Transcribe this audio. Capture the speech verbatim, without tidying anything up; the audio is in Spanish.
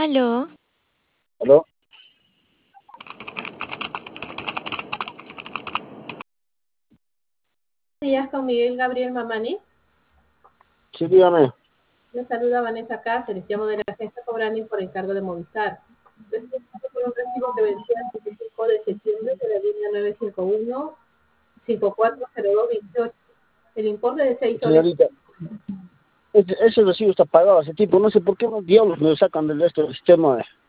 Aló, ¿Aló? Días con Miguel Gabriel Mamani. Sí, dígame. Me saluda Vanessa Cáceres, llamo de la agencia Cobrani por encargo de Movistar. Respecto por un recibo que venció el veinticinco de septiembre de la línea nueve cinco uno cinco cuatro cero dos veintiocho. El importe de seis soles. Señorita, ese, ese recibo está pagado hace tiempo. No sé por qué los diablos me lo sacan del resto del sistema.